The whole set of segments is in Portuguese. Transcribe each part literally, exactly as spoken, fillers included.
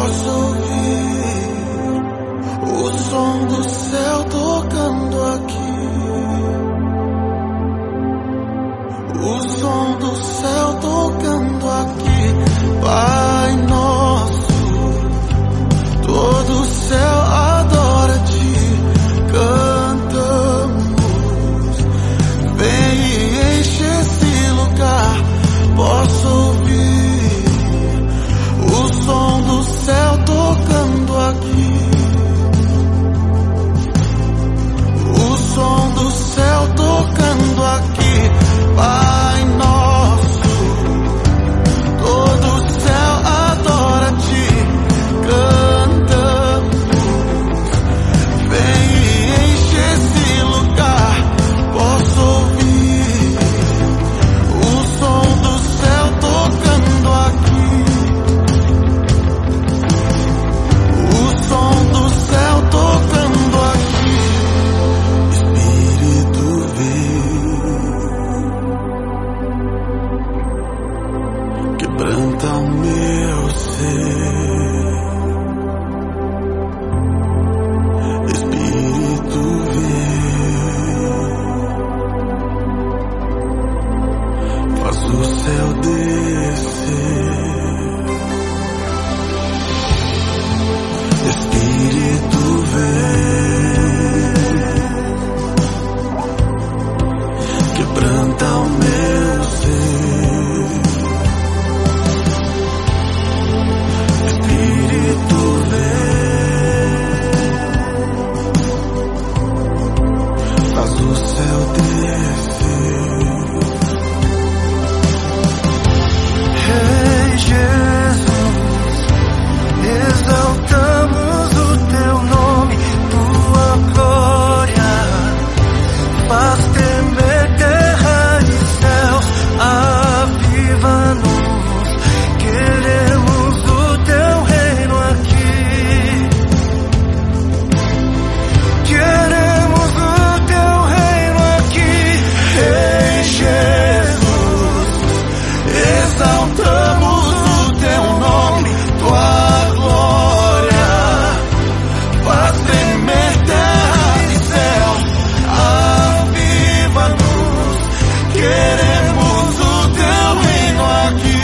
Posso ouvir o som do céu tocando aqui, o som do céu tocando aqui. Pai nosso, todo o céu adora-te, cantamos, vem e enche esse lugar. Posso ouvir o som do céu tocando aqui, o som do céu tocando aqui. Pai nosso, todo o céu adora-te, cantamos, vem e enche esse lugar. Posso ouvir o som do céu tocando aqui, o som do céu tocando aqui. Espírito vem, quebranta o meu ser. Espírito vem, faz o céu descer. Espírito vem, quebranta o meu ser. Espírito vem, faz o céu descer. Ei, Jesus, exaltamos o teu nome, tua glória faz tremer terra e céus. Aviva-nos, queremos o teu reino aqui, queremos o teu reino aqui. Ei, Jesus, exaltamos o teu nome, tua glória faz tremer terra e céu. Aviva-nos, queremos o teu reino aqui,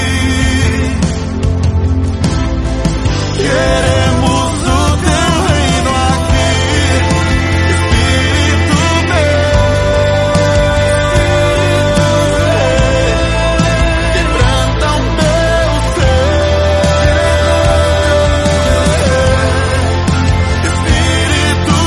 queremos o teu reino aqui. Espírito vem, quebranta o meu ser. Espírito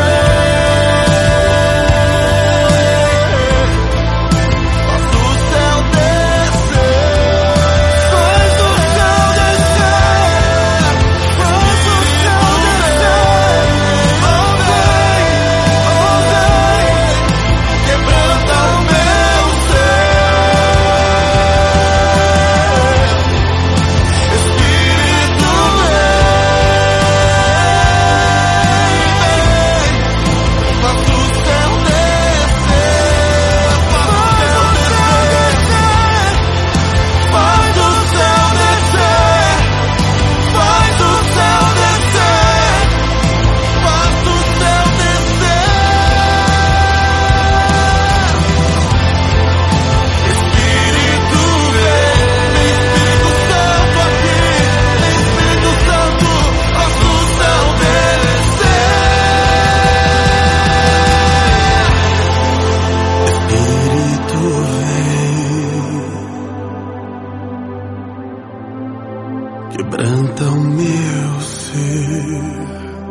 quebranta o meu ser.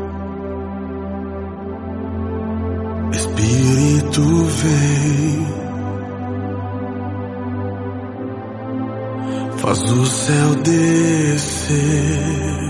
Espírito vem, faz o céu descer.